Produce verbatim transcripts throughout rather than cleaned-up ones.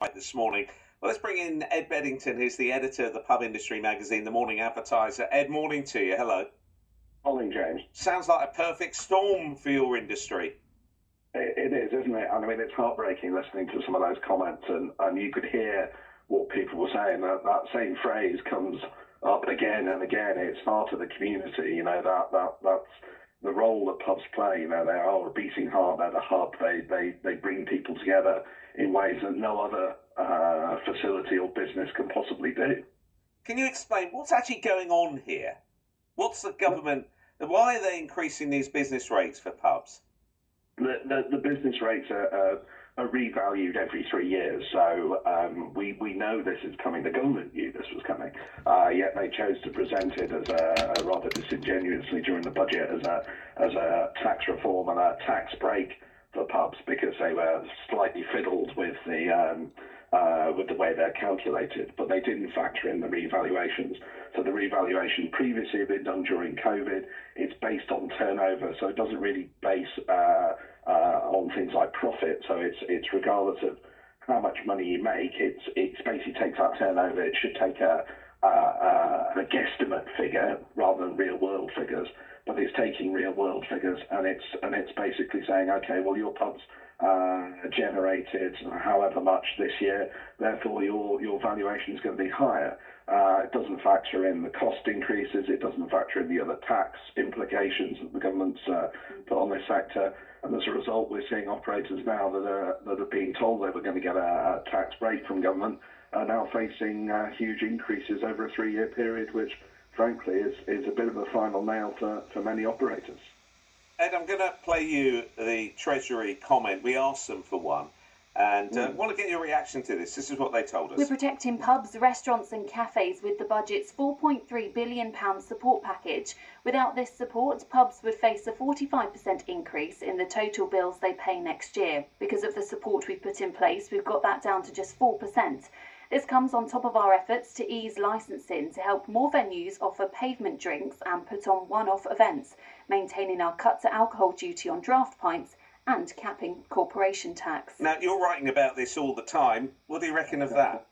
Night this morning. Well, let's bring in Ed Beddington, who's the editor of the pub industry magazine, The Morning Advertiser. Ed, morning to you. Hello. Morning, James. Sounds like a perfect storm for your industry. It, it is, isn't it? I mean, it's heartbreaking listening to some of those comments, and, and you could hear what people were saying. That, that same phrase comes up again and again. It's part of the community, you know, that, that that's the role that pubs play. You know, they are a beating heart, they're the hub, they, they, they bring people together in ways that no other uh, facility or business can possibly do. Can you explain what's actually going on here? What's the government, why are they increasing these business rates for pubs? The, the, the business rates are, are, are revalued every three years, so um, we, we know this is coming. The government knew this was coming, uh, yet they chose to present it as a, a rather disingenuously during the budget as a, as a tax reform and a tax break for pubs, because they were slightly fiddled with the um, uh, with the way they're calculated, but they didn't factor in the revaluations. So the revaluation previously had been done during COVID. It's based on turnover, so it doesn't really base uh, uh, on things like profit. So it's it's regardless of how much money you make. It's it's basically takes that turnover. It should take a a, a guesstimate figure rather than real world figures. But it's taking real world figures, and it's and it's basically saying, okay, well, your pubs uh, generated however much this year, therefore your your valuation is going to be higher. Uh, it doesn't factor in the cost increases. It doesn't factor in the other tax implications that the government's uh, put on this sector. And as a result, we're seeing operators now that are that are being told they were going to get a, a tax break from government are now facing uh, huge increases over a three-year period, which frankly, is, is a bit of a final nail for, for many operators. Ed, I'm going to play you the Treasury comment. We asked them for one, and uh, mm. want to get your reaction to this. This is what they told us. We're protecting pubs, restaurants and cafes with the budget's four point three billion pounds support package. Without this support, pubs would face a forty-five percent increase in the total bills they pay next year. Because of the support we've put in place, we've got that down to just four percent. This comes on top of our efforts to ease licensing to help more venues offer pavement drinks and put on one-off events, maintaining our cut to alcohol duty on draft pints and capping corporation tax. Now, you're writing about this all the time. What do you reckon of that?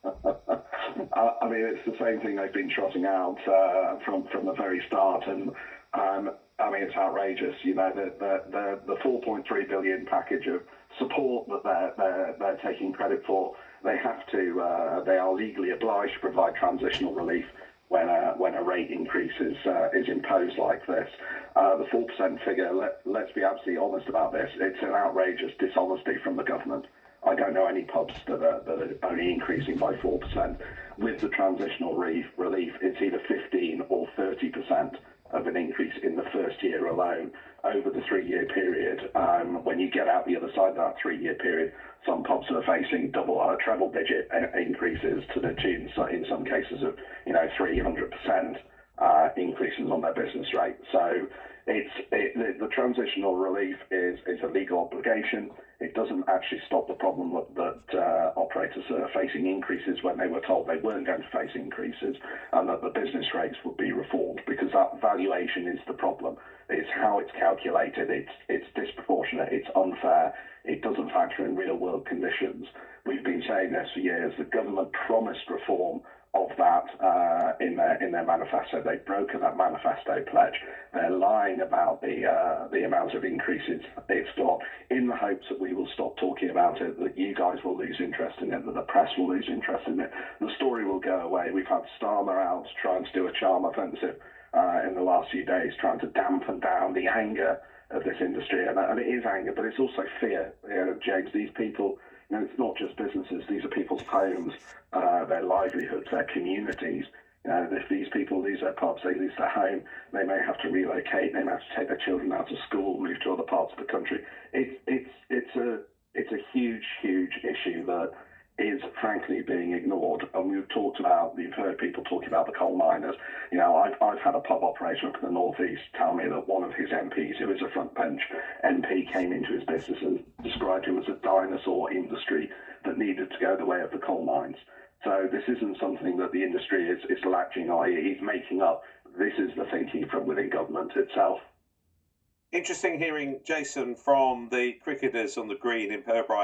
uh, I mean, it's the same thing they've been trotting out uh, from, from the very start, and um, I mean, it's outrageous. You know, the the, the, the four point three billion package of support that they're, they're, they're taking credit for, they have to, uh, they are legally obliged to provide transitional relief when a, when a rate increase is, uh, is imposed like this. Uh, the four percent figure, let, let's be absolutely honest about this, it's an outrageous dishonesty from the government. I don't know any pubs that are, that are only increasing by four percent. With the transitional relief, relief, it's either fifteen or thirty percent of an increase in the first year alone over the three-year period. Um, when you get out the other side of that three-year period, some pubs are facing double or treble-digit increases to the tune, in some cases, of you know three hundred percent uh, increases on their business rate. So it's it, the, the transitional relief is is a legal obligation. It doesn't actually stop the problem that, that uh, operators are facing increases when they were told they weren't going to face increases, and that the business rates would be reformed, because that valuation is the problem. It's how it's calculated. It's it's disproportionate. It's unfair. It doesn't factor in real world conditions. We've been saying this for years. The government promised reform of that uh, in their in their manifesto. They've broken that manifesto pledge. They're lying about the uh, the amount of increases it's got, in the hopes that we will stop talking about it, that you guys will lose interest in it, that the press will lose interest in it. The story will go away. We've had Starmer out trying to do a charm offensive uh, in the last few days, trying to dampen down the anger of this industry, and, and it is anger, but it's also fear. You know, James, these people. You know, it's not just businesses. These are people's homes, uh, their livelihoods, their communities. You know, if these people lose their pubs, they lose their home, they may have to relocate, they may have to take their children out of school, move to other parts of the country. It's it's it's a it's a huge, huge issue that is frankly being ignored. And we've talked about, you've heard people talking about the coal miners. You know, I've, I've had a pub operator up in the northeast tell me that one of his M Ps, who is a front bench M P, came into his business and described him as a dinosaur industry that needed to go the way of the coal mines. So this isn't something that the industry is, is latching on. He's making up. This is the thinking from within government itself. Interesting hearing Jason from the Cricketers on the Green in Pirbright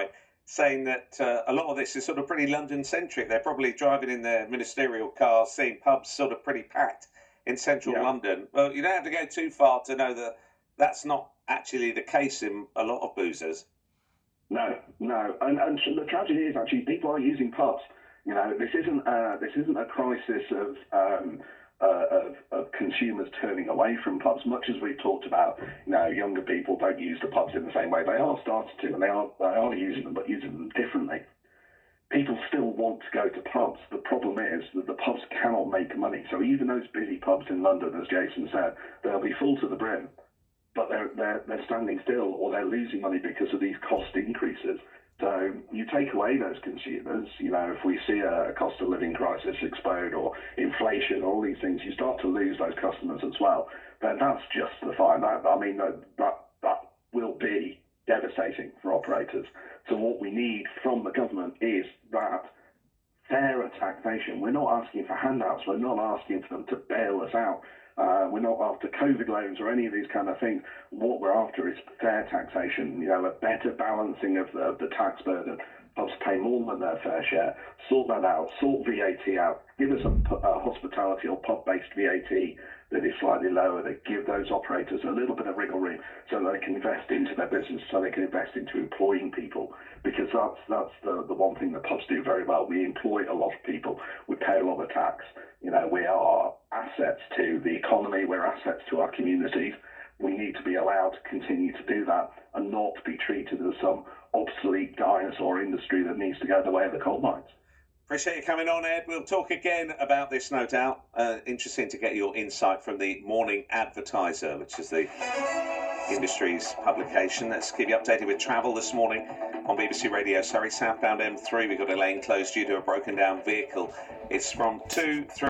saying that uh, a lot of this is sort of pretty London-centric. They're probably driving in their ministerial cars, seeing pubs sort of pretty packed in central Yeah. London. Well, you don't have to go too far to know that that's not actually the case in a lot of boozers. No, no, and, and the tragedy is actually people are using pubs. You know, this isn't uh, this isn't a crisis of, um, uh, of of consumers turning away from pubs. Much as we've talked about, you know, younger people don't use the pubs in the same way. They are starting to, and they are they are using them, but using them differently. People still want to go to pubs. The problem is that the pubs cannot make money. So even those busy pubs in London, as Jason said, they'll be full to the brim, but they're, they're, they're standing still, or they're losing money because of these cost increases. So you take away those consumers, you know, if we see a cost of living crisis explode or inflation, all these things, you start to lose those customers as well. Then that's justified. That, I mean, that, that, that will be devastating for operators. So what we need from the government is that fairer taxation. We're not asking for handouts. We're not asking for them to bail us out. Uh, we're not after COVID loans or any of these kind of things. What we're after is fair taxation, you know, a better balancing of the, of the tax burden. Pubs pay more than their fair share. Sort that out. Sort V A T out. Give us a, a hospitality or pub-based V A T that is slightly lower, that give those operators a little bit of wriggle room so that they can invest into their business, so they can invest into employing people, because that's that's the, the one thing that pubs do very well. We employ a lot of people. We pay a lot of tax. You know, we are assets to the economy. We're assets to our communities. We need to be allowed to continue to do that and not be treated as some obsolete dinosaur industry that needs to go the way of the coal mines. Appreciate you coming on, Ed. We'll talk again about this, no doubt. Uh, interesting to get your insight from the Morning Advertiser, which is the industry's publication. Let's keep you updated with travel this morning on B B C Radio Surrey, southbound M three. We've got a lane closed due to a broken down vehicle. It's from two, three.